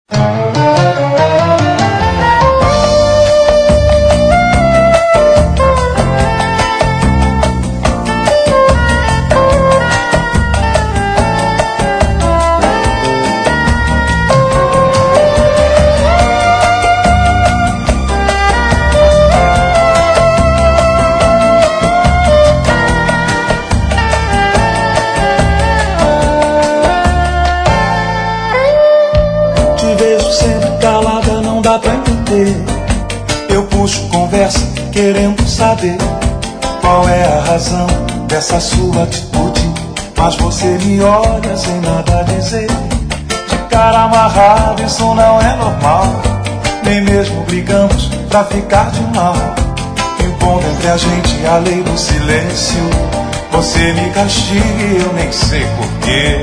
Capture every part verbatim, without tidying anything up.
Eu puxo conversa querendo saber qual é a razão dessa sua atitude, mas você me olha sem nada dizer. De cara amarrada, isso não é normal. Nem mesmo brigamos pra ficar de mal, impondo entre a gente a lei do silêncio. Você me castiga e eu nem sei porquê.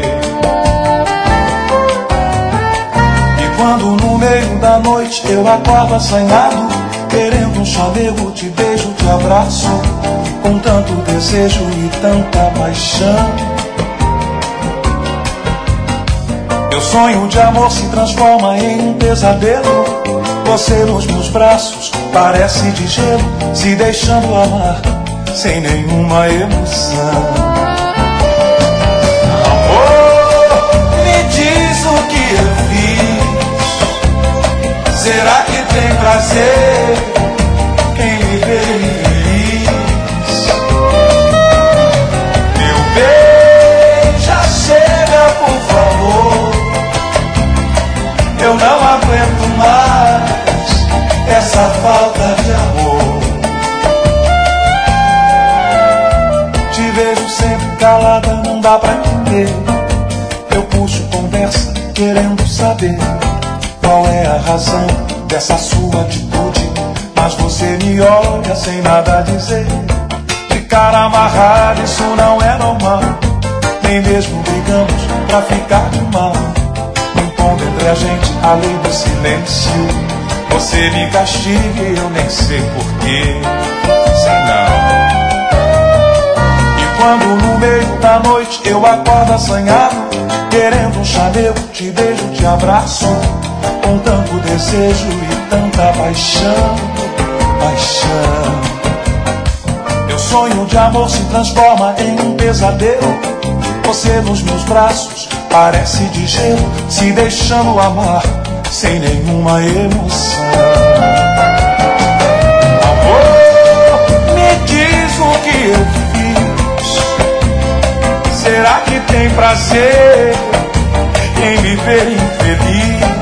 Quando no meio da noite eu acordo assanhado, querendo um chamego, te beijo, te abraço, com tanto desejo e tanta paixão. Meu sonho de amor se transforma em um pesadelo. Você nos meus braços parece de gelo, se deixando amar sem nenhuma emoção. Amor, me diz o que eu fiz. Será que tem prazer em me ver infeliz? Meu bem, já chega, por favor. Eu não aguento mais essa falta de amor. Te vejo sempre calada, não dá pra entender. Eu puxo conversa querendo saber qual é a razão dessa sua atitude, mas você me olha sem nada dizer. De cara amarrada, isso não é normal. Nem mesmo brigamos pra ficar de mal, impondo entre a gente a lei do silêncio. Você me castiga e eu nem sei porquê. Sei não. E quando no meio da noite eu acordo assanhado, querendo um chamego, te beijo, te abraço, com tanto desejo e tanta paixão, paixão. Meu sonho de amor se transforma em um pesadelo. Você nos meus braços parece de gelo, se deixando amar sem nenhuma emoção. Amor, me diz o que eu fiz. Será que tem prazer em me ver infeliz?